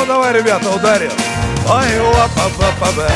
Ну давай, ребята, ударим. Ой, ла-па-па-па-па.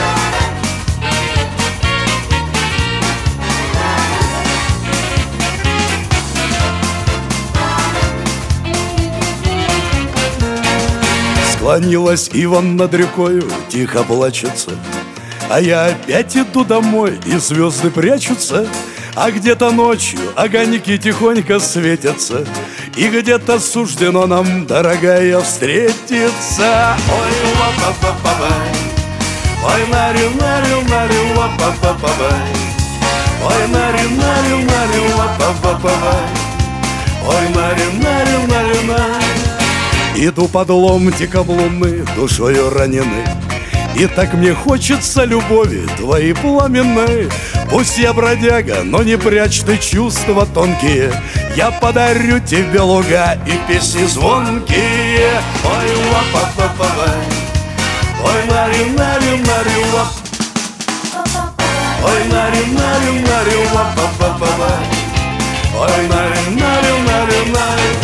Склонилась Иван над рекою, тихо плачется. А я опять иду домой, и звезды прячутся. А где-то ночью огоньки тихонько светятся, и где-то суждено нам, дорогая, встретиться. Ой, ла-па-па-па-бай, ой, нари-нари-нари, ла-па-па-па-бай, ой, нари-нари-нари, ла-па-па-па-бай, ой, нари-нари-нари-нари. Иду под ломтиком луны, душою ранены, и так мне хочется любови твоей пламенной. Пусть я бродяга, но не прячь ты чувства тонкие. Я подарю тебе луга и песни звонкие. Ой, ла-па-па-па-бай, ой, нари-нари-нари, лап. Ой, нари-нари-нари, ла-па-па-па-бай, ой, нари-нари-нари-нари.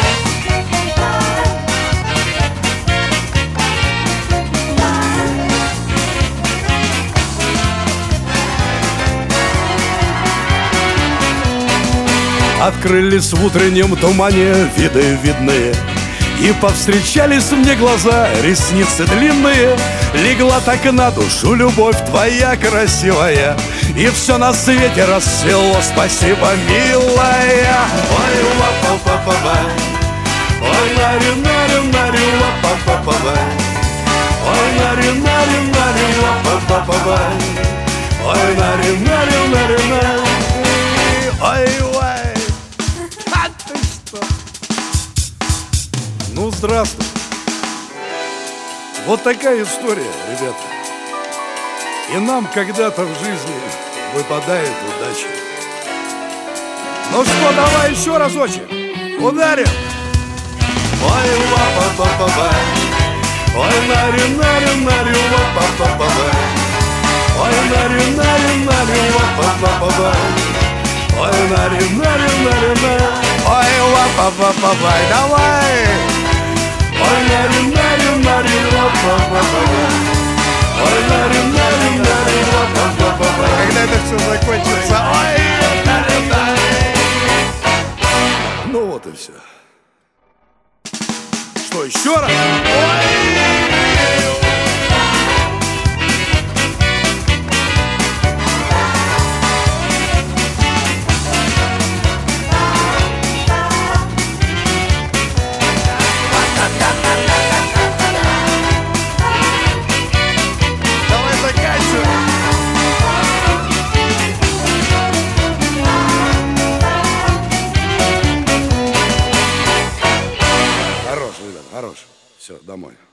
Открылись в утреннем тумане виды видные, и повстречались мне глаза, ресницы длинные. Легла так на душу любовь твоя красивая, и все на свете расцвело, спасибо, милая. Ой, ла-па-па-па-бай, ой, нари-нари-нари, ла-па-па-па-бай, ой, нари-нари-нари, ла-па-па-па-бай, ой, нари-нари-нари-нари. Ой, ну, здравствуй. Вот такая история, ребята. И нам когда-то в жизни выпадает удача. Ну что, давай еще разочек. Ударим. Ой, ла-па-па-па-бай, ой, нари-нари-нари, ла-па-па-па-бай, ой, нари-нари-нари, ла-па-па-па-бай, ой, нари-нари-нари-нари. Ой, ла-па-па-па-бай, давай. Ой, нари-нари-нари, ла-па-па-па-бай, ой, нари-нари-нари, ла-па-па-па-бай. Когда это все закончится? Ой, нари-нари. Ну вот и все. Что, еще раз? Ой! Хорош. Все, домой.